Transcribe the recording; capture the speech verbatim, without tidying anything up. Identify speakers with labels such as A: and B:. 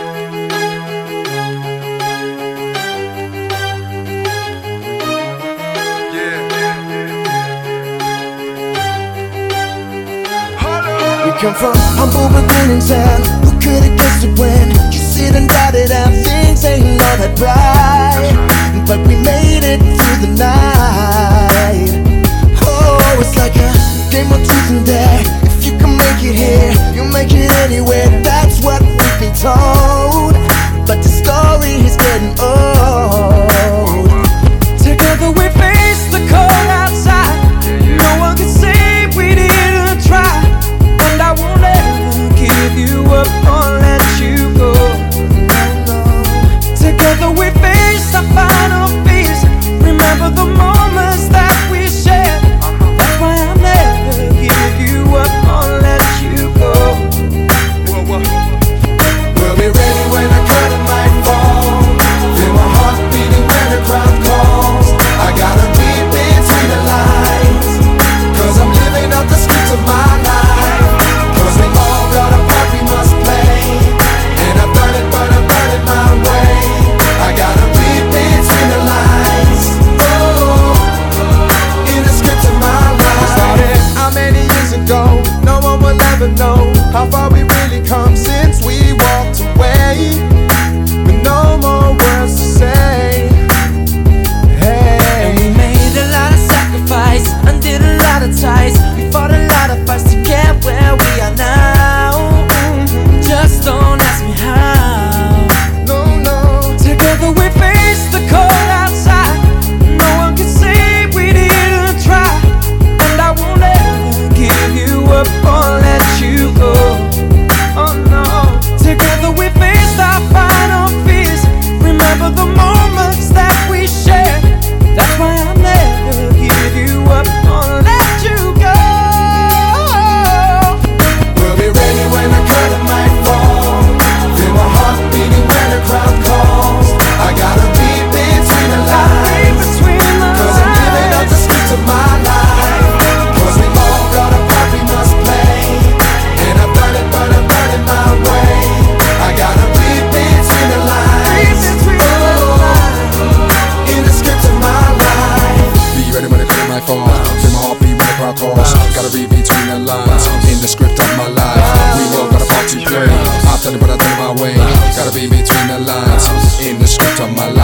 A: We come from humble beginnings, and who could've guessed it when you sit and doubted and things ain't all that bright, but we made it through the night. Oh, it's like a game of truth and dare. If you can make it here, you'll make it anywhere. That's what we've been told, but the story is getting old.
B: Together we face the cold outside. No one can say we didn't try, and I won't ever give you up or let you go. Together we face our final fears. Remember the moments that we shared. That's why I'll never give you up or let you go.
A: We'll be ready when the curtain might fall. Feel my heart beating when the crowd calls. I gotta read between the lines, cause I'm living out the script of my life. Cause we all got a part we must play, and I burn it, burn it, burn it my way. I gotta read between the lines, oh, in the script of my life. Started how many years ago? No one will ever know how far we really come since we walked away, with no more words to say.
B: And we made a lot of sacrifice, undid a lot of ties. We fought a lot of fights to get where we are now. Just don't ask me how.
A: No, no.
B: Together we face the cold outside. No one can say we didn't try, and I won't ever give you up or let you go. Oh no. Together we faced our final fears. Remember the moments that we shared. That's why I'll never give you up or let you go.
A: We'll be ready when the curtain might fall. Feel my heart beating when the crowd calls. I gotta read between the lines, cause I'm living out the script of my life. Cause we all got a part we must play, and I burn it, burn it, burn it my way. I gotta read between the lines, oh, in the script of my life.
C: Be ready when the curtain might fall. Feel my heart beat when the crowd calls. Gotta read between the lines, in the script of my life. We all got a part to play. I've done it, but I done it my way. Gotta be between the lines, in the script of my life.